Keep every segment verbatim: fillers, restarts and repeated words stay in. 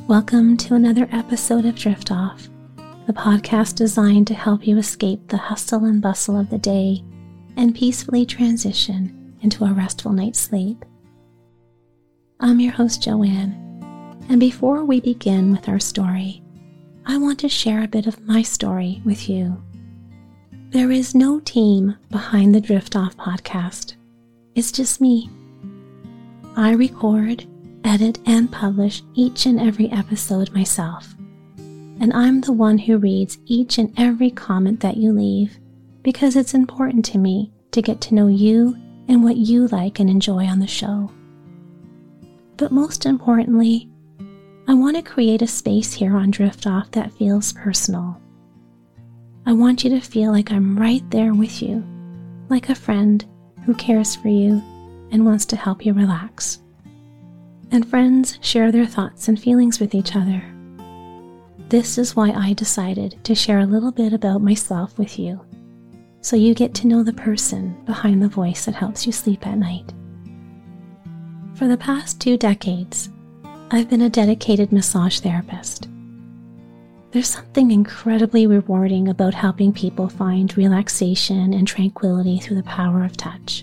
Welcome to another episode of Drift Off, the podcast designed to help you escape the hustle and bustle of the day and peacefully transition into a restful night's sleep. I'm your host, Joanne, and before we begin with our story, I want to share a bit of my story with you. There is no team behind the Drift Off podcast. It's just me. I record, edit, and publish each and every episode myself. And I'm the one who reads each and every comment that you leave because it's important to me to get to know you and what you like and enjoy on the show. But most importantly, I want to create a space here on Drift Off that feels personal. I want you to feel like I'm right there with you, like a friend who cares for you and wants to help you relax. And friends share their thoughts and feelings with each other. This is why I decided to share a little bit about myself with you, so you get to know the person behind the voice that helps you sleep at night. For the past two decades, I've been a dedicated massage therapist. There's something incredibly rewarding about helping people find relaxation and tranquility through the power of touch.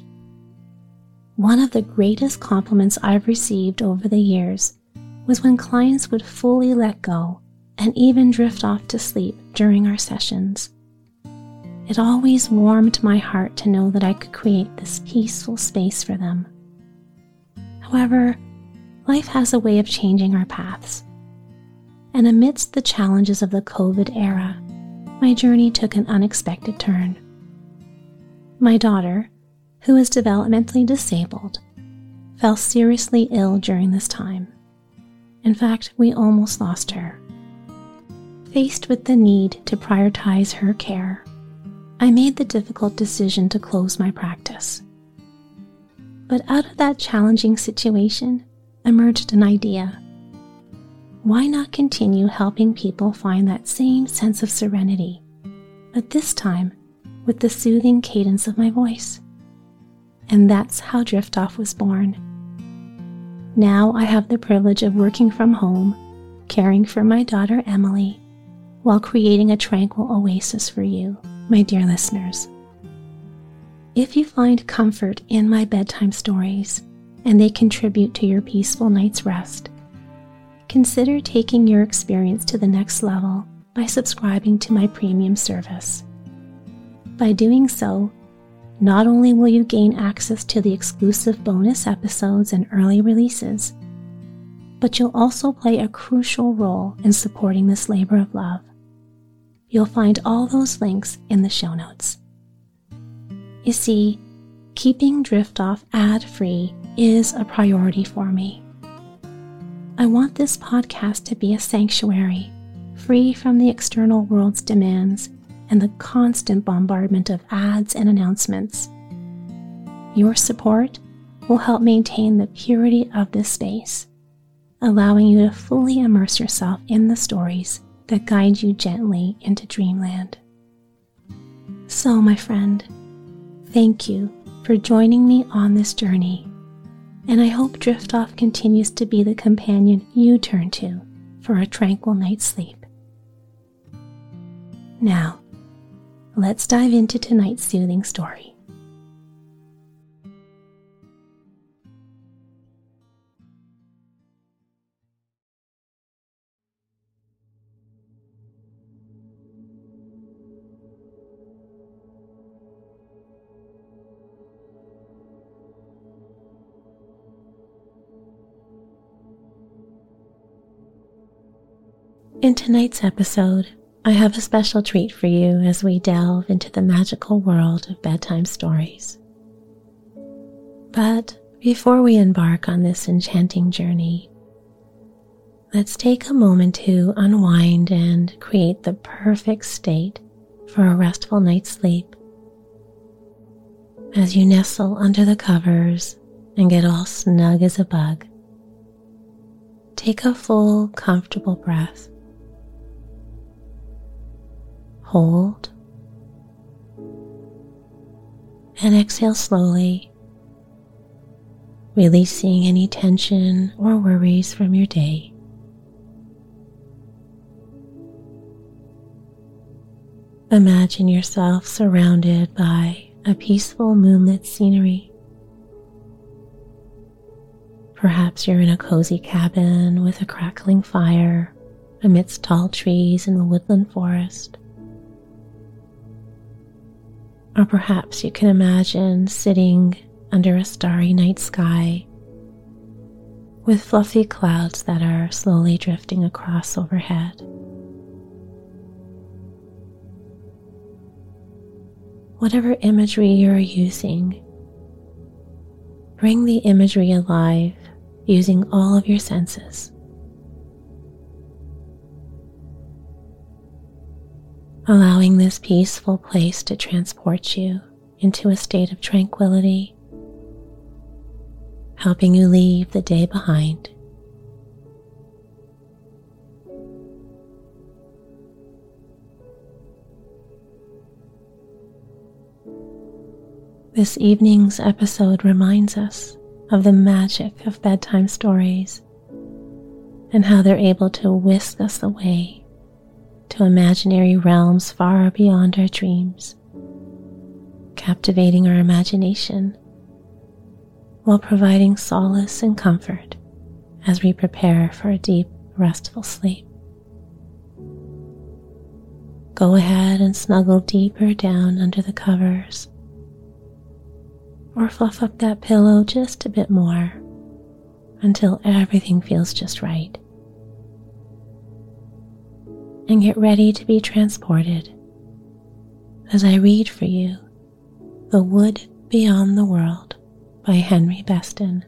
One of the greatest compliments I've received over the years was when clients would fully let go and even drift off to sleep during our sessions. It always warmed my heart to know that I could create this peaceful space for them. However, life has a way of changing our paths. And amidst the challenges of the COVID era, my journey took an unexpected turn. My daughter, who is developmentally disabled, fell seriously ill during this time. In fact, we almost lost her. Faced with the need to prioritize her care, I made the difficult decision to close my practice. But out of that challenging situation emerged an idea. Why not continue helping people find that same sense of serenity, but this time with the soothing cadence of my voice? And that's how Drift Off was born. Now I have the privilege of working from home, caring for my daughter Emily, while creating a tranquil oasis for you, my dear listeners. If you find comfort in my bedtime stories, and they contribute to your peaceful night's rest, consider taking your experience to the next level by subscribing to my premium service. By doing so, not only will you gain access to the exclusive bonus episodes and early releases, but you'll also play a crucial role in supporting this labor of love. You'll find all those links in the show notes. You see, keeping Drift Off ad-free is a priority for me. I want this podcast to be a sanctuary, free from the external world's demands and the constant bombardment of ads and announcements. Your support will help maintain the purity of this space, allowing you to fully immerse yourself in the stories that guide you gently into dreamland. So, my friend, thank you for joining me on this journey, and I hope Drift Off continues to be the companion you turn to for a tranquil night's sleep. Now, let's dive into tonight's soothing story. In tonight's episode, I have a special treat for you as we delve into the magical world of bedtime stories. But before we embark on this enchanting journey, let's take a moment to unwind and create the perfect state for a restful night's sleep. As you nestle under the covers and get all snug as a bug, take a full, comfortable breath. Hold and exhale slowly, releasing any tension or worries from your day. Imagine yourself surrounded by a peaceful moonlit scenery. Perhaps you're in a cozy cabin with a crackling fire amidst tall trees in the woodland forest. Or perhaps you can imagine sitting under a starry night sky with fluffy clouds that are slowly drifting across overhead. Whatever imagery you're using, bring the imagery alive using all of your senses. Allowing this peaceful place to transport you into a state of tranquility, helping you leave the day behind. This evening's episode reminds us of the magic of bedtime stories and how they're able to whisk us away to imaginary realms far beyond our dreams, captivating our imagination while providing solace and comfort as we prepare for a deep, restful sleep. Go ahead and snuggle deeper down under the covers, or fluff up that pillow just a bit more until everything feels just right. And get ready to be transported as I read for you The Wood Beyond the World by Henry Beston.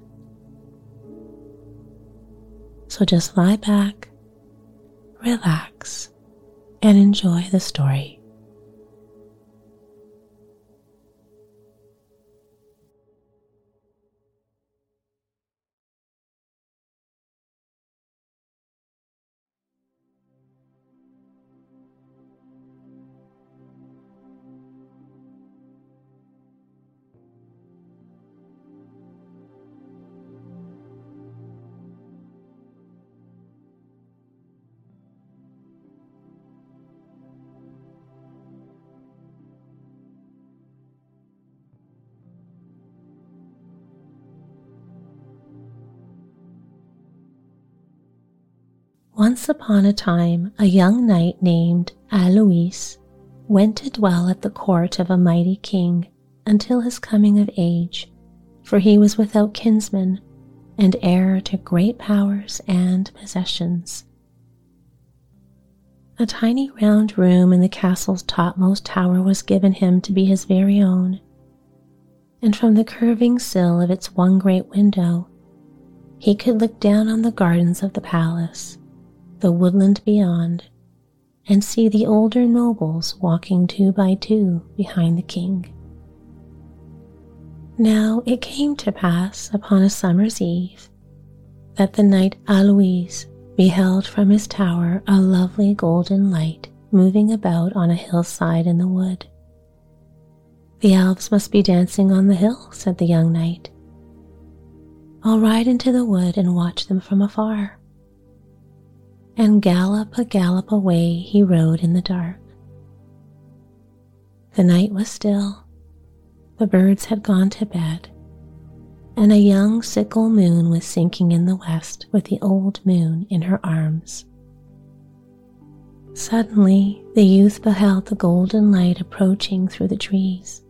So just lie back, relax, and enjoy the story. Once upon a time, a young knight named Alois went to dwell at the court of a mighty king until his coming of age, for he was without kinsman and heir to great powers and possessions. A tiny round room in the castle's topmost tower was given him to be his very own, and from the curving sill of its one great window, he could look down on the gardens of the palace, the woodland beyond, and see the older nobles walking two by two behind the king. Now it came to pass upon a summer's eve that the knight Alois beheld from his tower a lovely golden light moving about on a hillside in the wood. "The elves must be dancing on the hill," said the young knight. "I'll ride into the wood and watch them from afar." And gallop a gallop away he rode in the dark. The night was still, the birds had gone to bed, and a young sickle moon was sinking in the west with the old moon in her arms. Suddenly the youth beheld the golden light approaching through the trees.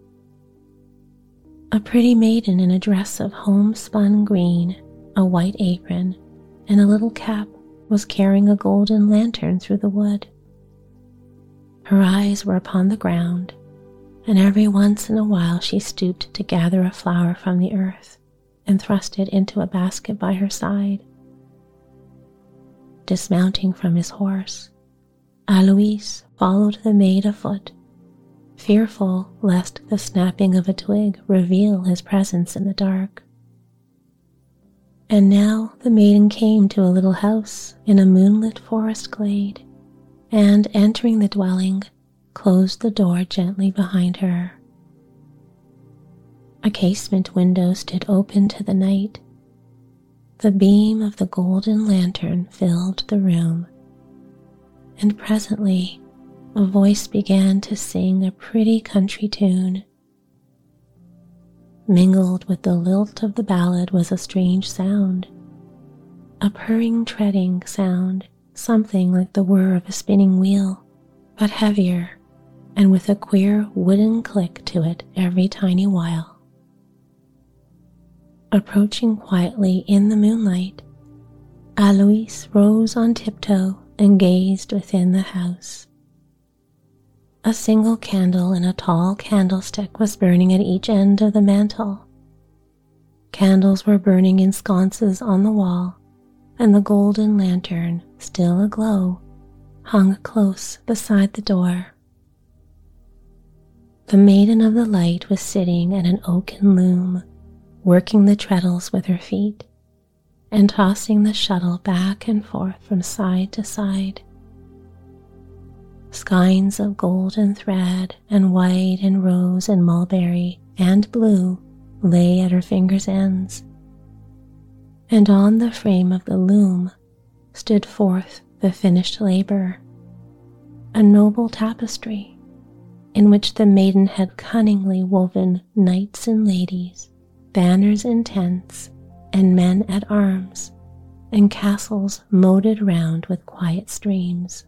A pretty maiden in a dress of homespun green, a white apron, and a little cap was carrying a golden lantern through the wood. Her eyes were upon the ground, and every once in a while she stooped to gather a flower from the earth and thrust it into a basket by her side. Dismounting from his horse, Alois followed the maid afoot, fearful lest the snapping of a twig reveal his presence in the dark. And now the maiden came to a little house in a moonlit forest glade, and entering the dwelling, closed the door gently behind her. A casement window stood open to the night. The beam of the golden lantern filled the room, and presently a voice began to sing a pretty country tune. Mingled with the lilt of the ballad was a strange sound, a purring treading sound, something like the whir of a spinning wheel, but heavier, and with a queer wooden click to it every tiny while. Approaching quietly in the moonlight, Alois rose on tiptoe and gazed within the house. A single candle in a tall candlestick was burning at each end of the mantel. Candles were burning in sconces on the wall, and the golden lantern, still aglow, hung close beside the door. The Maiden of the Light was sitting at an oaken loom, working the treadles with her feet, and tossing the shuttle back and forth from side to side. Skeins of golden thread and white and rose and mulberry and blue lay at her fingers' ends, and on the frame of the loom stood forth the finished labor, a noble tapestry in which the maiden had cunningly woven knights and ladies, banners and tents, and men at arms, and castles moated round with quiet streams.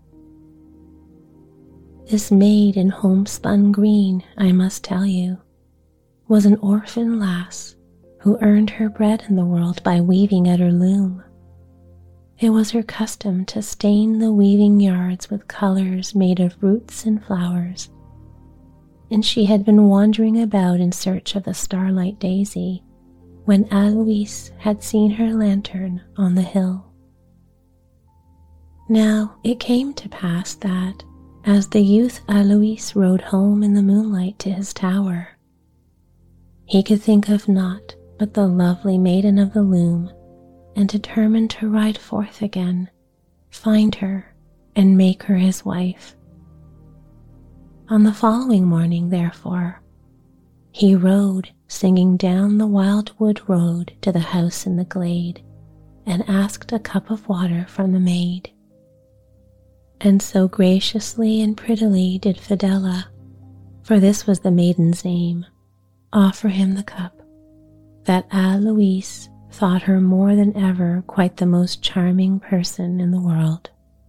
This maid in homespun green, I must tell you, was an orphan lass who earned her bread in the world by weaving at her loom. It was her custom to stain the weaving yards with colors made of roots and flowers, and she had been wandering about in search of the starlight daisy when Alois had seen her lantern on the hill. Now it came to pass that, as the youth Alois rode home in the moonlight to his tower, he could think of naught but the lovely Maiden of the Loom, and determined to ride forth again, find her, and make her his wife. On the following morning, therefore, he rode singing down the wildwood road to the house in the glade, and asked a cup of water from the maid. And so graciously and prettily did Fidela, for this was the maiden's name, offer him the cup, that Alois thought her more than ever quite the most charming person in the world.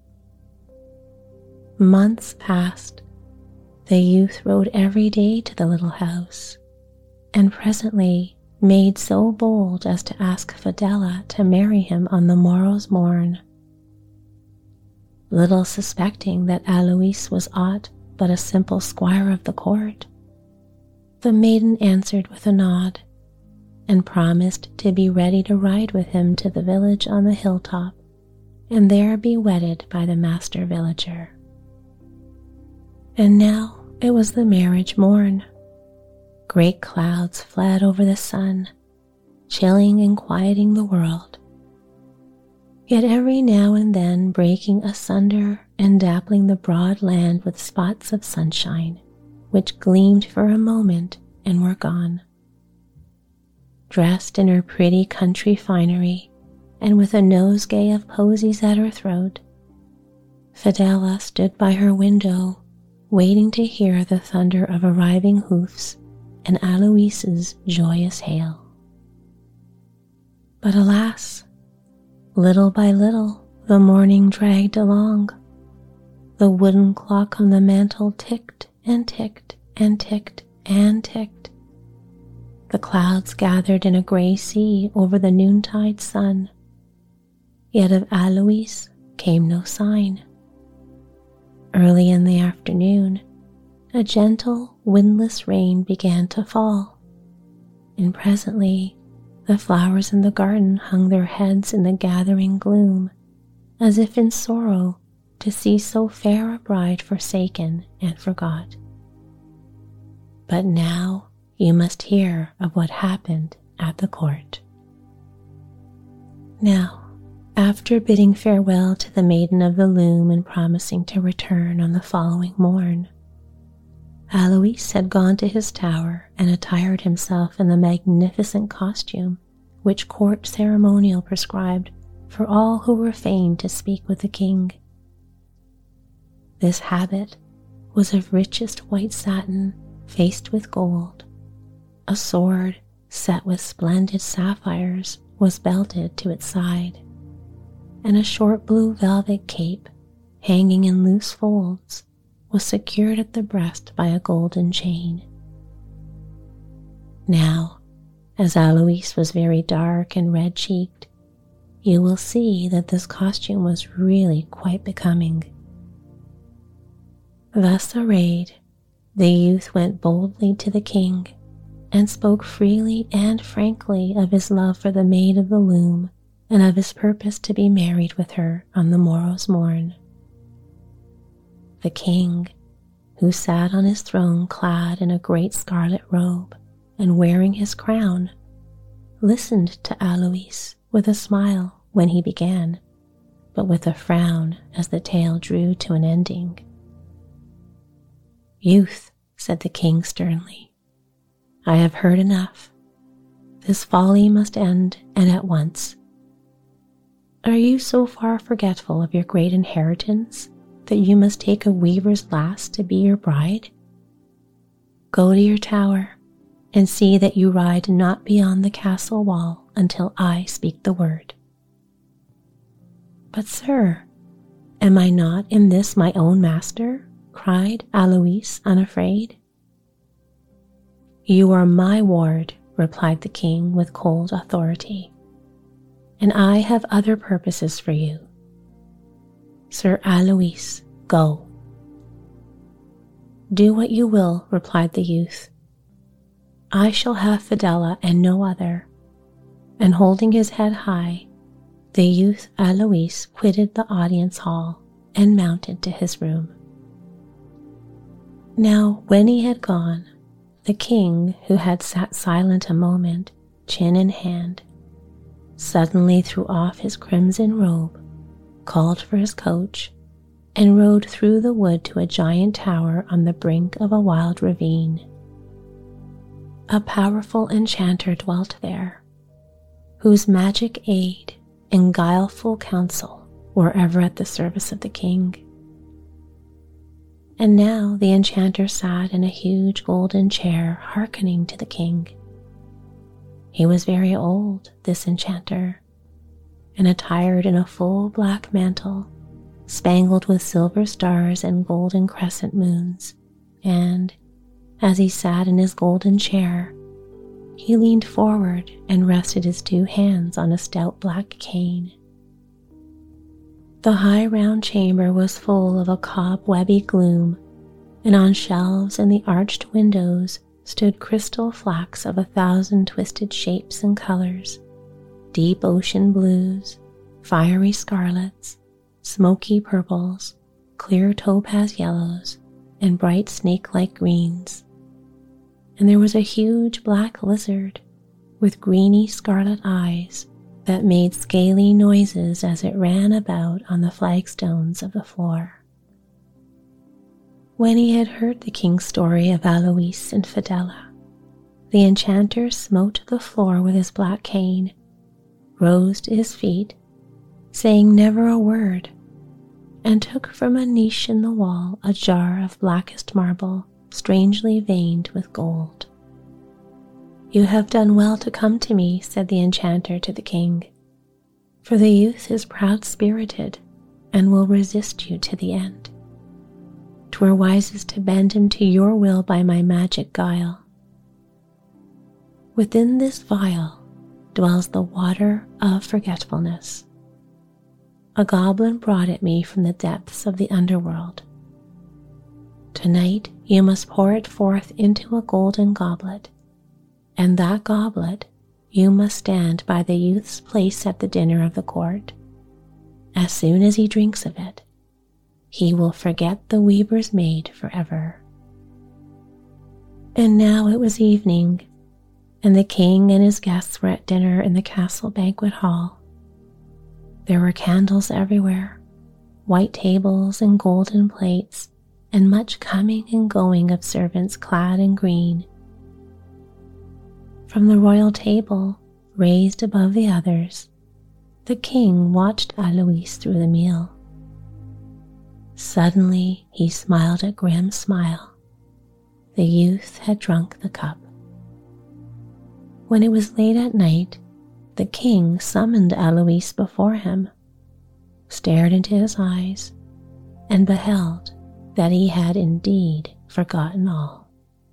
Months passed. The youth rode every day to the little house, and presently made so bold as to ask Fidela to marry him on the morrow's morn. Little suspecting that Alois was aught but a simple squire of the court, the maiden answered with a nod, and promised to be ready to ride with him to the village on the hilltop, and there be wedded by the master villager. And now it was the marriage morn. Great clouds fled over the sun, chilling and quieting the world, yet every now and then breaking asunder and dappling the broad land with spots of sunshine, which gleamed for a moment and were gone. Dressed in her pretty country finery, and with a nosegay of posies at her throat, Fidela stood by her window, waiting to hear the thunder of arriving hoofs and Alois's joyous hail. But alas, little by little the morning dragged along. The wooden clock on the mantel ticked and ticked and ticked and ticked. The clouds gathered in a gray sea over the noontide sun, yet of Alois came no sign. Early in the afternoon, a gentle, windless rain began to fall, and presently the flowers in the garden hung their heads in the gathering gloom, as if in sorrow to see so fair a bride forsaken and forgot. But now you must hear of what happened at the court. Now, after bidding farewell to the Maiden of the Loom and promising to return on the following morn, Alois had gone to his tower and attired himself in the magnificent costume which court ceremonial prescribed for all who were fain to speak with the king. This habit, was of richest white satin faced with gold. A sword set with splendid sapphires was belted to its side, and a short blue velvet cape, hanging in loose folds, was secured at the breast by a golden chain. Now, as Alois was very dark and red-cheeked, you will see that this costume was really quite becoming. Thus arrayed, the youth went boldly to the king and spoke freely and frankly of his love for the Maid of the Loom and of his purpose to be married with her on the morrow's morn. The king, who sat on his throne clad in a great scarlet robe and wearing his crown, listened to Alois with a smile when he began, but with a frown as the tale drew to an ending. "Youth," said the king sternly, "I have heard enough. This folly must end, and at once. Are you so far forgetful of your great inheritance that you must take a weaver's lass to be your bride? Go to your tower and see that you ride not beyond the castle wall until I speak the word." "But, sir, am I not in this my own master?" cried Alois, unafraid. "You are my ward," replied the king with cold authority, "and I have other purposes for you. Sir Alois, go." "Do what you will," replied the youth. "I shall have Fedela and no other." And holding his head high, the youth Alois quitted the audience hall and mounted to his room. Now, when he had gone, the king, who had sat silent a moment, chin in hand, suddenly threw off his crimson robe, called for his coach, and rode through the wood to a giant tower on the brink of a wild ravine. A powerful enchanter dwelt there, whose magic aid and guileful counsel were ever at the service of the king. And now the enchanter sat in a huge golden chair hearkening to the king. He was very old, this enchanter, and attired in a full black mantle, spangled with silver stars and golden crescent moons, and, as he sat in his golden chair, he leaned forward and rested his two hands on a stout black cane. The high round chamber was full of a cobwebby gloom, and on shelves in the arched windows stood crystal flax of a thousand twisted shapes and colors, deep ocean blues, fiery scarlets, smoky purples, clear topaz yellows, and bright snake-like greens. And there was a huge black lizard with greeny scarlet eyes that made scaly noises as it ran about on the flagstones of the floor. When he had heard the king's story of Alois and Fedela, the enchanter smote the floor with his black cane, rose to his feet, saying never a word, and took from a niche in the wall a jar of blackest marble, strangely veined with gold. "You have done well to come to me," said the enchanter to the king, "for the youth is proud-spirited and will resist you to the end. 'Twere wisest to bend him to your will by my magic guile. Within this vial dwells the water of forgetfulness. A goblin brought it me from the depths of the underworld. Tonight you must pour it forth into a golden goblet, and that goblet you must stand by the youth's place at the dinner of the court. As soon as he drinks of it, he will forget the weaver's maid forever." And now it was evening, and the king and his guests were at dinner in the castle banquet hall. There were candles everywhere, white tables and golden plates, and much coming and going of servants clad in green. From the royal table, raised above the others, the king watched Alois through the meal. Suddenly he smiled a grim smile. The youth had drunk the cup. When it was late at night, the king summoned Alois before him, stared into his eyes, and beheld that he had indeed forgotten all.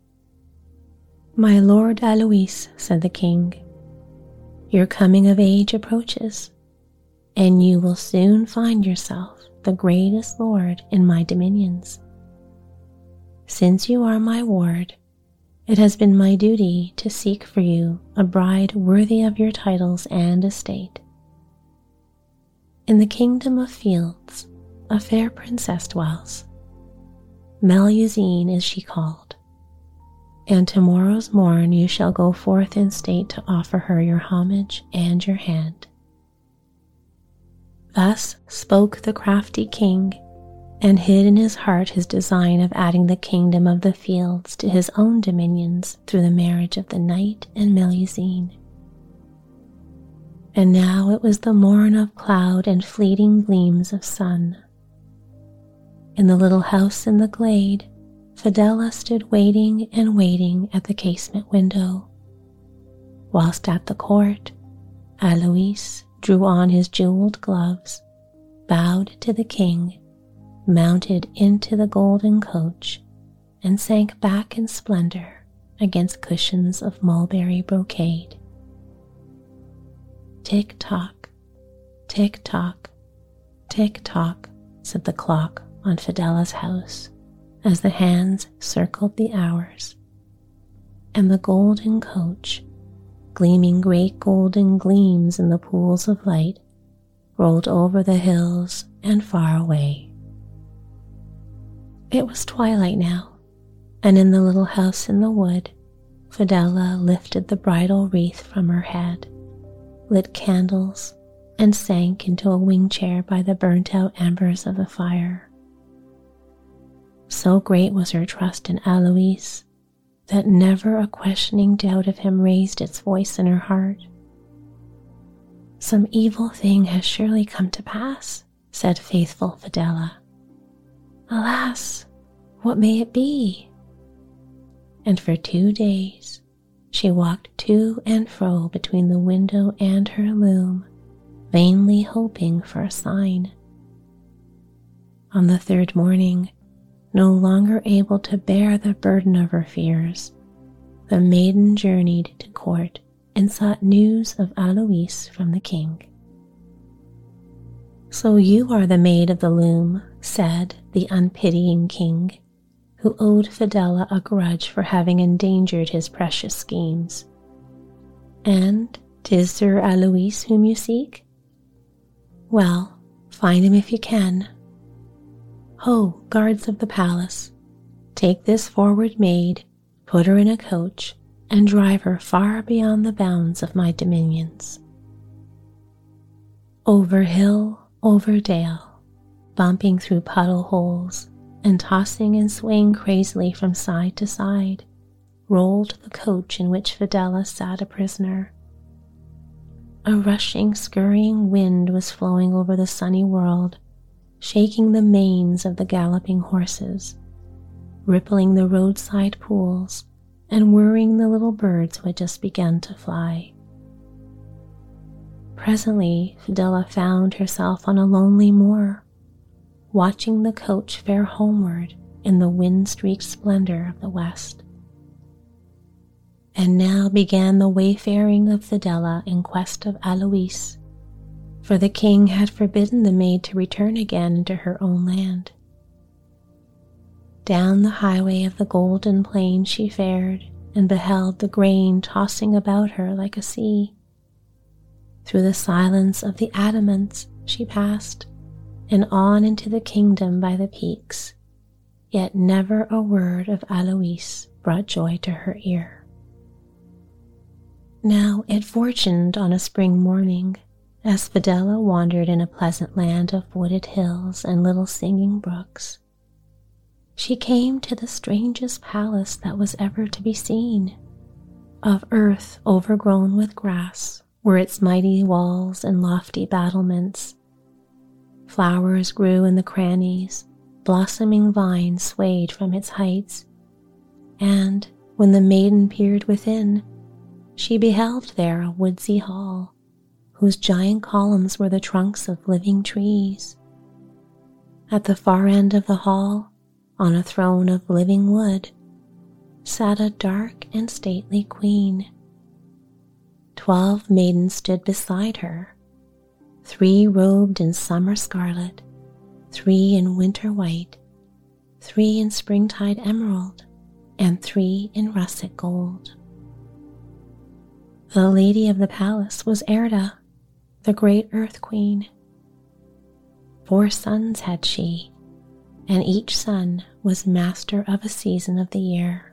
"My lord Alois," said the king, "your coming of age approaches, and you will soon find yourself the greatest lord in my dominions. Since you are my ward, it has been my duty to seek for you a bride worthy of your titles and estate. In the kingdom of fields, a fair princess dwells. Melusine is she called, and tomorrow's morn you shall go forth in state to offer her your homage and your hand." Thus spoke the crafty king, and hid in his heart his design of adding the kingdom of the fields to his own dominions through the marriage of the knight and Melusine. And now it was the morn of cloud and fleeting gleams of sun. In the little house in the glade, Fidela stood waiting and waiting at the casement window, whilst at the court, Alois drew on his jeweled gloves, bowed to the king, mounted into the golden coach, and sank back in splendor against cushions of mulberry brocade. Tick-tock, tick-tock, tick-tock, said the clock on Fidela's house as the hands circled the hours, and the golden coach, gleaming great golden gleams in the pools of light, rolled over the hills and far away. It was twilight now, and in the little house in the wood, Fidela lifted the bridal wreath from her head, lit candles, and sank into a wing chair by the burnt-out embers of the fire. So great was her trust in Alois that never a questioning doubt of him raised its voice in her heart. "Some evil thing has surely come to pass," said faithful Fidela. "Alas, what may it be?" And for two days she walked to and fro between the window and her loom, vainly hoping for a sign. On the third morning, no longer able to bear the burden of her fears, the maiden journeyed to court and sought news of Alois from the king. "So you are the maid of the loom," said the unpitying king, who owed Fidela a grudge for having endangered his precious schemes. "And 'tis Sir Alois whom you seek? Well, find him if you can. Ho, guards of the palace, take this forward maid, put her in a coach, and drive her far beyond the bounds of my dominions." Over hill, over dale, bumping through puddle holes, and tossing and swaying crazily from side to side, rolled the coach in which Fidela sat a prisoner. A rushing, scurrying wind was flowing over the sunny world, shaking the manes of the galloping horses, rippling the roadside pools, and whirring the little birds who had just begun to fly. Presently, Fidela found herself on a lonely moor, watching the coach fare homeward in the wind-streaked splendor of the west. And now began the wayfaring of Fidela in quest of Alois, for the king had forbidden the maid to return again into her own land. Down the highway of the golden plain she fared, and beheld the grain tossing about her like a sea. Through the silence of the adamants she passed, and on into the kingdom by the peaks, yet never a word of Alois brought joy to her ear. Now it fortuned on a spring morning, as Fidela wandered in a pleasant land of wooded hills and little singing brooks, she came to the strangest palace that was ever to be seen. Of earth overgrown with grass were its mighty walls and lofty battlements. Flowers grew in the crannies, blossoming vine swayed from its heights, and when the maiden peered within, she beheld there a woodsy hall, whose giant columns were the trunks of living trees. At the far end of the hall, on a throne of living wood, sat a dark and stately queen. Twelve maidens stood beside her, three robed in summer scarlet, three in winter white, three in springtide emerald, and three in russet gold. The lady of the palace was Erda, the great Earth Queen. Four sons had she, and each son was master of a season of the year.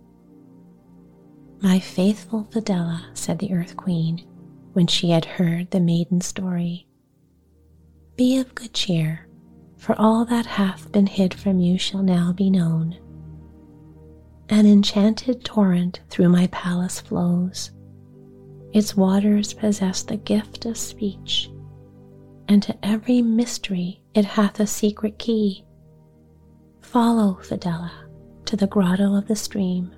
"My faithful Fidela," said the Earth Queen, when she had heard the maiden's story, "be of good cheer, for all that hath been hid from you shall now be known. An enchanted torrent through my palace flows. Its waters possess the gift of speech, and to every mystery it hath a secret key. Follow, Fidela, to the grotto of the stream."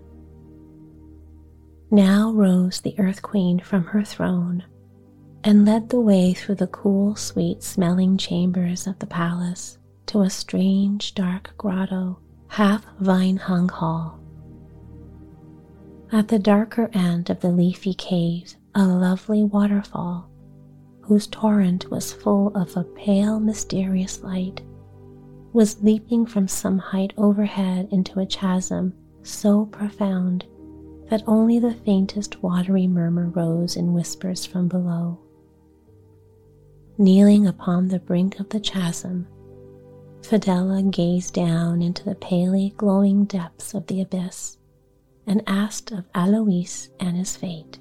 Now rose the Earth Queen from her throne and led the way through the cool, sweet-smelling chambers of the palace to a strange, dark grotto, half vine-hung hall. At the darker end of the leafy caves, a lovely waterfall, whose torrent was full of a pale, mysterious light, was leaping from some height overhead into a chasm so profound that only the faintest watery murmur rose in whispers from below. Kneeling upon the brink of the chasm, Fidela gazed down into the palely glowing depths of the abyss and asked of Alois and his fate.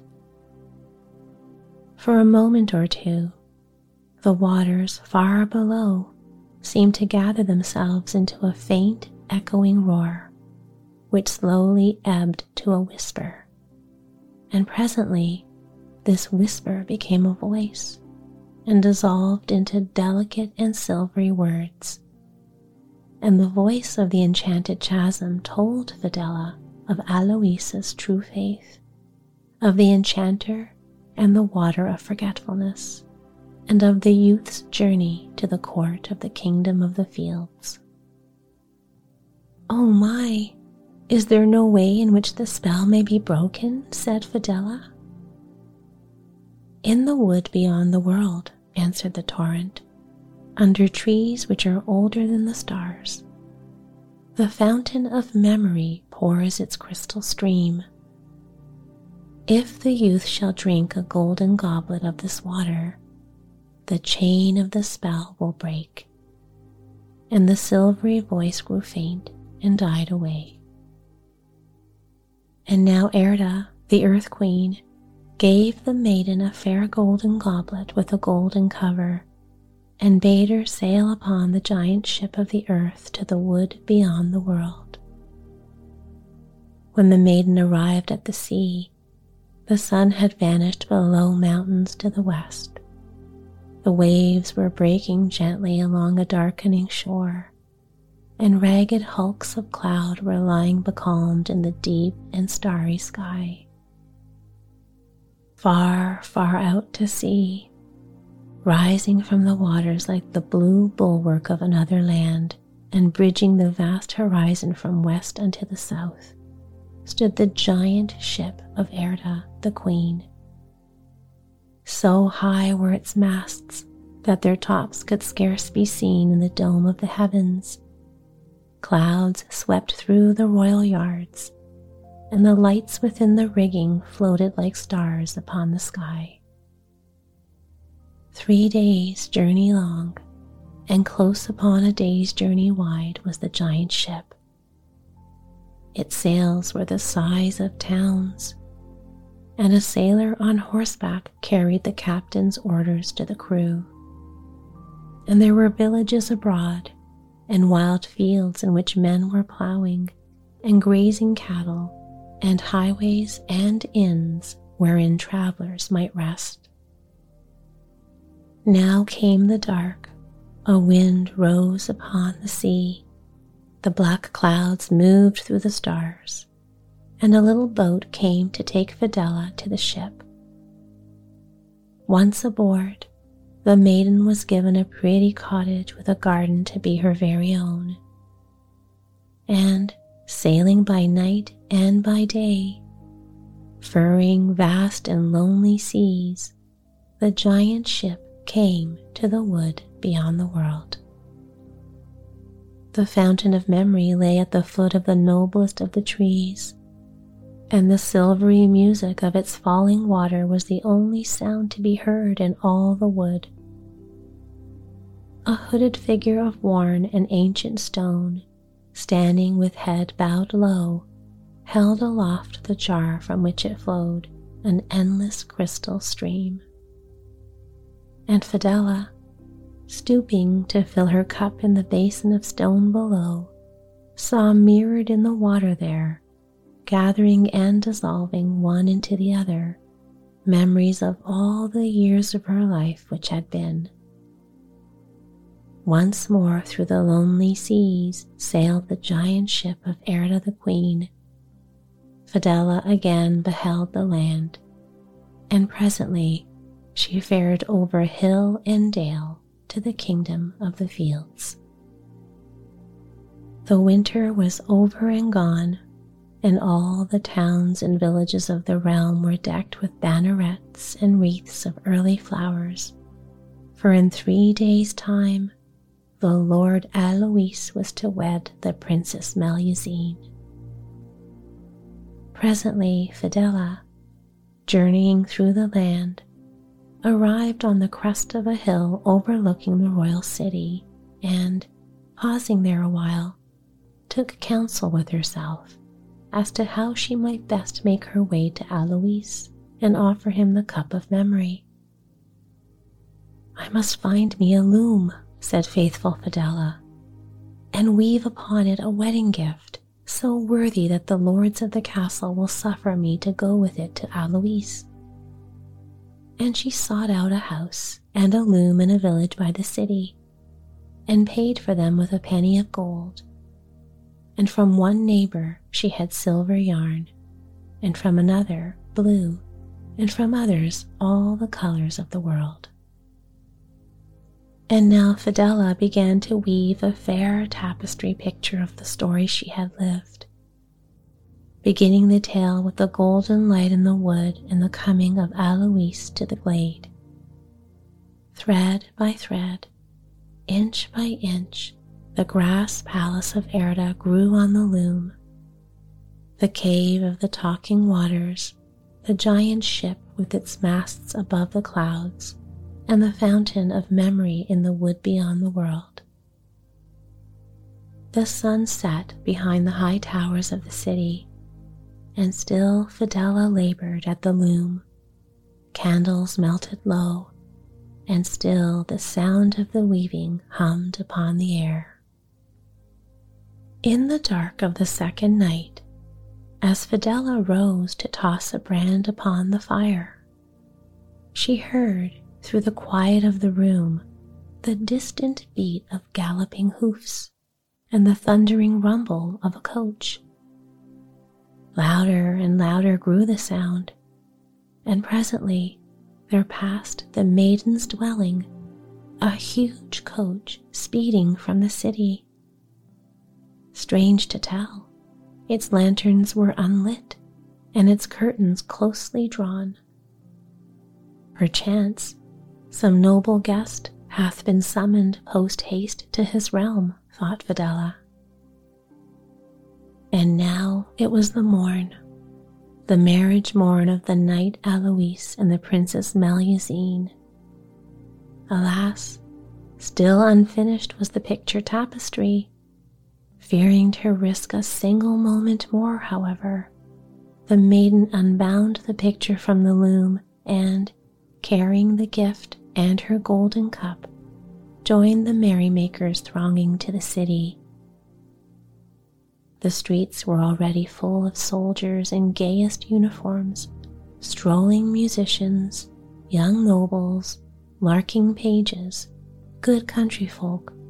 For a moment or two, the waters far below seemed to gather themselves into a faint, echoing roar, which slowly ebbed to a whisper, and presently this whisper became a voice and dissolved into delicate and silvery words, and the voice of the enchanted chasm told Fidela of Alois's true faith, of the enchanter and the water of forgetfulness, and of the youth's journey to the court of the kingdom of the fields. "Oh my, is there no way in which the spell may be broken?" said Fidela. "In the wood beyond the world," answered the torrent, "under trees which are older than the stars. The fountain of memory pours its crystal stream. If the youth shall drink a golden goblet of this water, the chain of the spell will break." And the silvery voice grew faint and died away. And now Erda, the Earth Queen, gave the maiden a fair golden goblet with a golden cover, and bade her sail upon the giant ship of the earth to the wood beyond the world. When the maiden arrived at the sea, the sun had vanished below mountains to the west. The waves were breaking gently along a darkening shore, and ragged hulks of cloud were lying becalmed in the deep and starry sky. Far, far out to sea, rising from the waters like the blue bulwark of another land, and bridging the vast horizon from west unto the south, stood the giant ship of Erda, the Queen. So high were its masts that their tops could scarce be seen in the dome of the heavens. Clouds swept through the royal yards, and the lights within the rigging floated like stars upon the sky. Three days' journey long, and close upon a day's journey wide was the giant ship. Its sails were the size of towns, and a sailor on horseback carried the captain's orders to the crew. And there were villages abroad, and wild fields in which men were plowing and grazing cattle, and highways and inns wherein travelers might rest. Now came the dark, a wind rose upon the sea, The black clouds moved through the stars, and a little boat came to take Fedella to the ship. Once aboard, the maiden was given a pretty cottage with a garden to be her very own. And, sailing by night and by day, furring vast and lonely seas, the giant ship came to the wood beyond the world. The fountain of memory lay at the foot of the noblest of the trees, and the silvery music of its falling water was the only sound to be heard in all the wood. A hooded figure of worn and ancient stone, standing with head bowed low, held aloft the jar from which it flowed, an endless crystal stream. And Fedella, stooping to fill her cup in the basin of stone below, saw mirrored in the water there, gathering and dissolving one into the other, memories of all the years of her life which had been. Once more through the lonely seas sailed the giant ship of Erda the Queen. Fedella again beheld the land, and presently she fared over hill and dale to the kingdom of the fields. The winter was over and gone, and all the towns and villages of the realm were decked with bannerets and wreaths of early flowers, for in three days' time the Lord Alois was to wed the Princess Melusine. Presently Fedella, journeying through the land, arrived on the crest of a hill overlooking the royal city, and, pausing there a while, took counsel with herself as to how she might best make her way to Alois and offer him the cup of memory. "I must find me a loom," said faithful Fedella, "and weave upon it a wedding gift so worthy that the lords of the castle will suffer me to go with it to Alois." And she sought out a house and a loom in a village by the city, and paid for them with a penny of gold. And from one neighbor she had silver yarn, and from another blue, and from others all the colors of the world. And now Fedella began to weave a fair tapestry picture of the story she had lived, beginning the tale with the golden light in the wood and the coming of Alois to the glade. Thread by thread, inch by inch, the grass palace of Erda grew on the loom. The cave of the talking waters, the giant ship with its masts above the clouds, and the fountain of memory in the wood beyond the world. The sun set behind the high towers of the city, and still Fedella labored at the loom. Candles melted low, and still the sound of the weaving hummed upon the air. In the dark of the second night, as Fedella rose to toss a brand upon the fire, she heard, through the quiet of the room, the distant beat of galloping hoofs and the thundering rumble of a coach. Louder and louder grew the sound, and presently there passed the maiden's dwelling, a huge coach speeding from the city. Strange to tell, its lanterns were unlit and its curtains closely drawn. Perchance some noble guest hath been summoned post-haste to his realm, thought Fedella. And now it was the morn, the marriage morn of the knight Alois and the Princess Melusine. Alas, still unfinished was the picture tapestry. Fearing to risk a single moment more, however, the maiden unbound the picture from the loom and, carrying the gift and her golden cup, joined the merrymakers thronging to the city. The streets were already full of soldiers in gayest uniforms, strolling musicians, young nobles, larking pages, good country folk,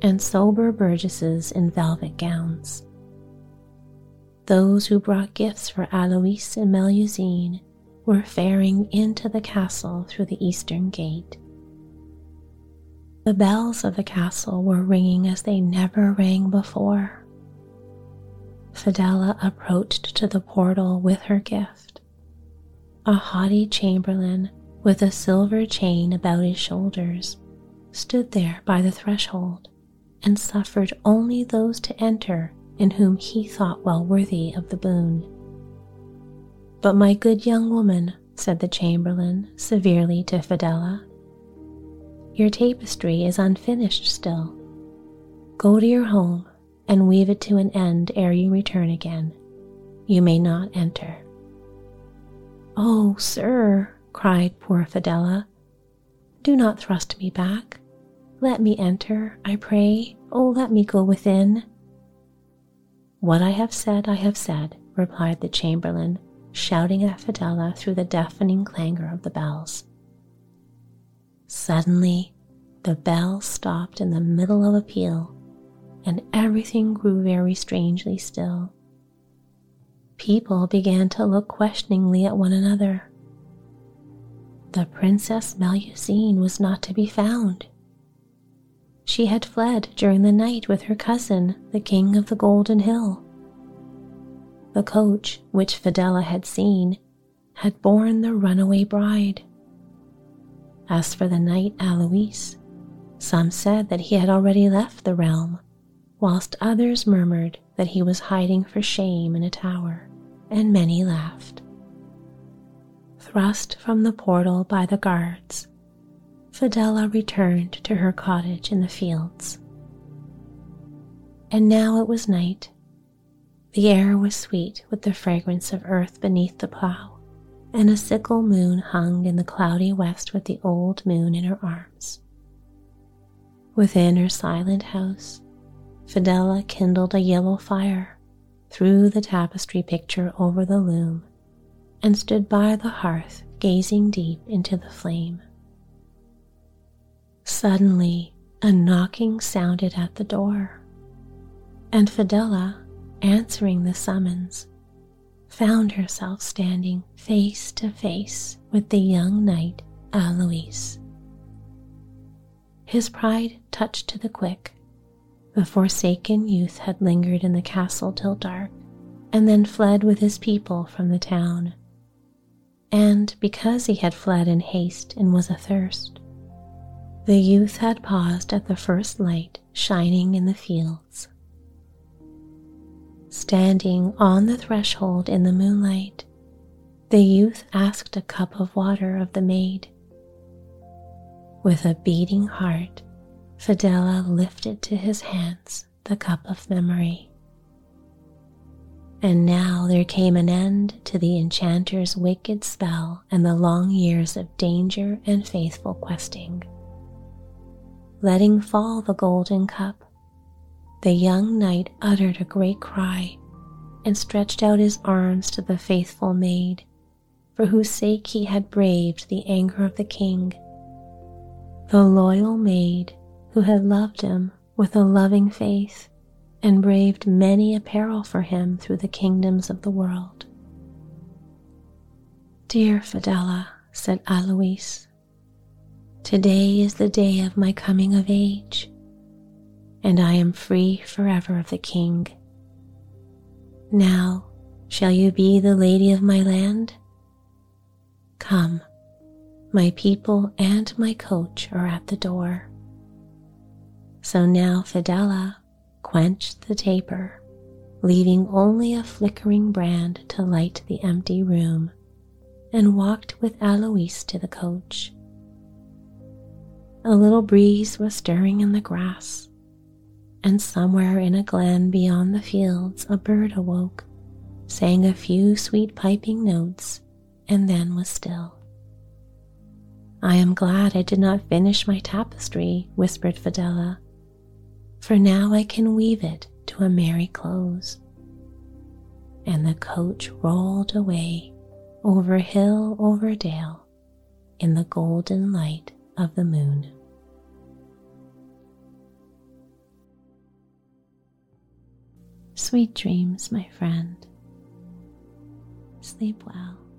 and sober burgesses in velvet gowns. Those who brought gifts for Alois and Melusine were faring into the castle through the eastern gate. The bells of the castle were ringing as they never rang before. Fedela approached to the portal with her gift. A haughty chamberlain with a silver chain about his shoulders stood there by the threshold and suffered only those to enter in whom he thought well worthy of the boon. "But my good young woman," said the chamberlain severely to Fedela, "your tapestry is unfinished still. Go to your home and weave it to an end ere you return again. You may not enter." "Oh, sir," cried poor Fedela, "do not thrust me back. Let me enter, I pray. Oh, let me go within." "What I have said, I have said," replied the chamberlain, shouting at Fedela through the deafening clangor of the bells. Suddenly, the bells stopped in the middle of a peal, and everything grew very strangely still. People began to look questioningly at one another. The Princess Melusine was not to be found. She had fled during the night with her cousin, the King of the Golden Hill. The coach, which Fedela had seen, had borne the runaway bride. As for the knight Alois, some said that he had already left the realm, whilst others murmured that he was hiding for shame in a tower, and many laughed. Thrust from the portal by the guards, Fedela returned to her cottage in the fields. And now it was night. The air was sweet with the fragrance of earth beneath the plough, and a sickle moon hung in the cloudy west with the old moon in her arms. Within her silent house, Fedela kindled a yellow fire, threw the tapestry picture over the loom, and stood by the hearth gazing deep into the flame. Suddenly, a knocking sounded at the door, and Fedela, answering the summons, found herself standing face to face with the young knight Alois. His pride touched to the quick. The forsaken youth had lingered in the castle till dark, and then fled with his people from the town. And because he had fled in haste and was athirst, the youth had paused at the first light shining in the fields. Standing on the threshold in the moonlight, the youth asked a cup of water of the maid. With a beating heart, Fedela lifted to his hands the cup of memory. And now there came an end to the enchanter's wicked spell and the long years of danger and faithful questing. Letting fall the golden cup, the young knight uttered a great cry and stretched out his arms to the faithful maid, for whose sake he had braved the anger of the king. The loyal maid who had loved him with a loving faith and braved many a peril for him through the kingdoms of the world. "Dear Fedela," said Alois, "today is the day of my coming of age, and I am free forever of the king. Now, shall you be the lady of my land? Come, my people and my coach are at the door." So now Fedela quenched the taper, leaving only a flickering brand to light the empty room, and walked with Alois to the coach. A little breeze was stirring in the grass, and somewhere in a glen beyond the fields a bird awoke, sang a few sweet piping notes, and then was still. "I am glad I did not finish my tapestry," whispered Fedela, "for now I can weave it to a merry close." And the coach rolled away over hill, over dale, in the golden light of the moon. Sweet dreams, my friend. Sleep well.